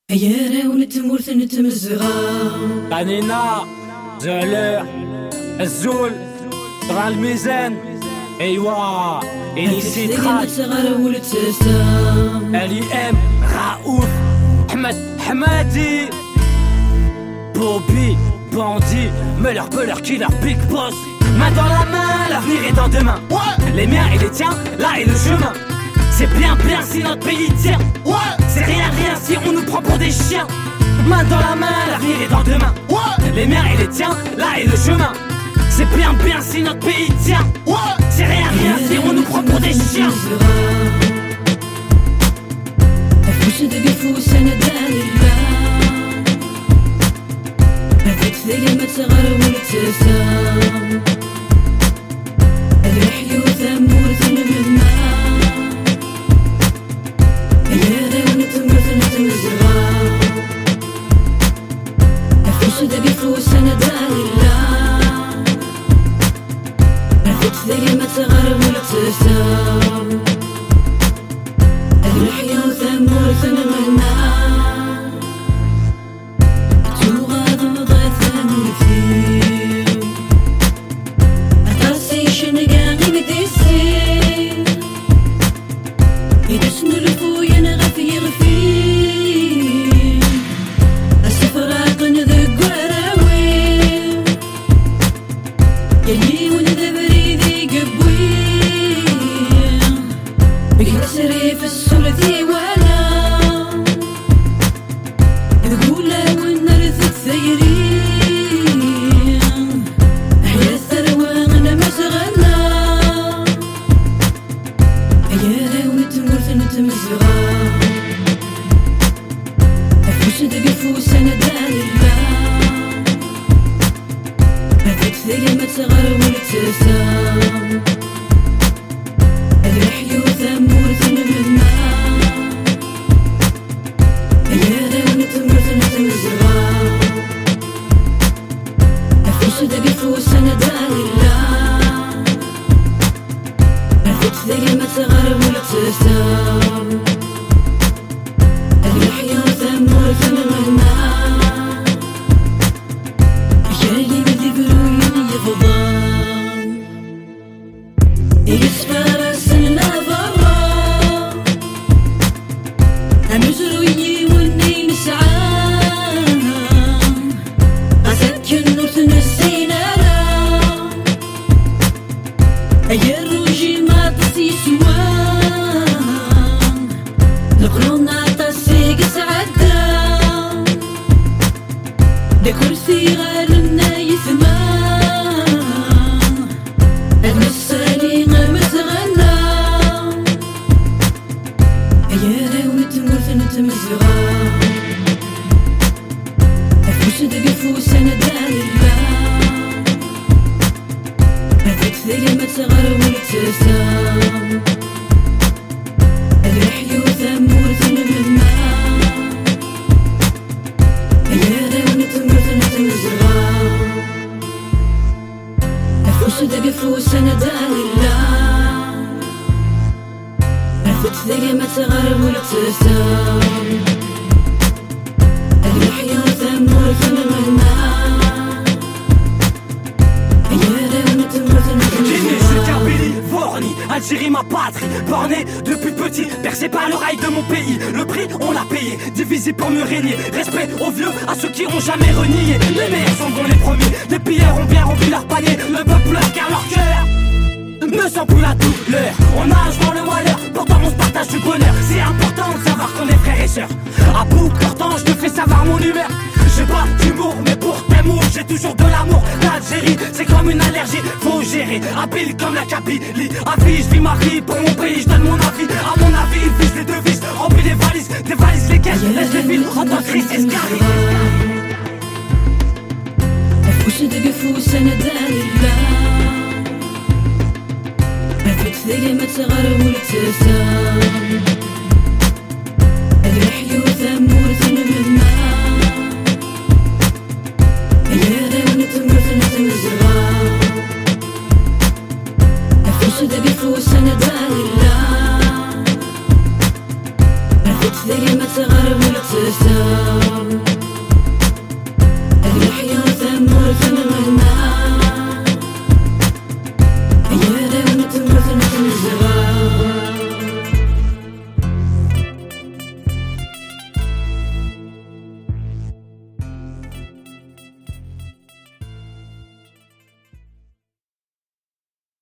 أيارا ونتمورث نتمزغا قنينة زهلر الزول غا الميزان ايوا انيسي تخاش صغار ولد ساسا الي ام رؤوف احمد حمادي Bobby, bandit, meilleur killer, big boss. Main dans la main, l'avenir est dans deux mains. Ouais. Les miens et les tiens, là est le chemin. C'est bien si notre pays tient. Ouais. C'est rien si on nous prend pour des chiens. Main dans la main, l'avenir est dans deux mains. Ouais. Les miens et les tiens, là est le chemin. C'est bien si notre pays tient. Ouais. C'est rien si on nous prend pour des chiens. ثقمة صغر والابتسام الوحي وثمور ثنمنا يارا ونتمر ثنتمزغا أفوش دبي فوس أنا دايلا ثقمة صغر والابتسام الوحي وثمور ثنمنا يسري في الثلثي وانا الأولى والنرث الثيرين أحيا الثروة أنا ما شغلنا أيارا ونتمورث نتمزغا أفوش دبي فوس أنا دايلا أفوت ثقمة صغر والابتسام الوحي وثمور ثنمنا أيارا ونتمر ثنتمزغا أفوش دبي فوس أنا دايلا أفوت ثقمة صغر والابتسام الوحي وثمور ثنمنا يالي بذبروين يفضان يسفر مجروي والني نسعان غزت كنور تنسينا أي الروجي ما تصي سوان القرون تصي قسعدا دا كرسي غالنا يثمان المسالي غمزغنا أيارا ونتمورث نتمزغا أفوش دبي فوس أنا دايلا أفوت ثقمة صغر والابتسام الوحي وثمور ثنمنا أيارا ونتمورث نتمزغا أفوش دبي فوس أنا دايلا أفوت ثقمة صغر والابتسام الوحي وثمور ثنمنا أيارا ونتمر Forni, Algérie ma patrie, borné depuis petit, percé par le rail de mon pays. Le prix on l'a payé, divisé pour me régner. Respect aux vieux, à ceux qui ont jamais renié. Les meilleurs sont les premiers, les pilleurs ont bien rempli leur panier. Le peuple pleure car leur cœur ne sent plus la douleur. On nage dans le malheur, pourtant on se partage du bonheur. C'est important de savoir qu'on est frères et sœurs. À bout portant, je te fais savoir mon humeur. J'ai pas d'humour, mais pour tes mots, j'ai toujours de l'amour. L'Algérie, c'est comme une allergie, faut gérer. Habile comme la Kabylie. À vie, je vis ma vie pour mon pays, je donne mon avis. À mon avis, il vise les devises, remplis des valises lesquelles laisse les villes en tant que crise escalier. أفوش دبي فوس أنا دايلا أفوت ثقمة صغر والابتسام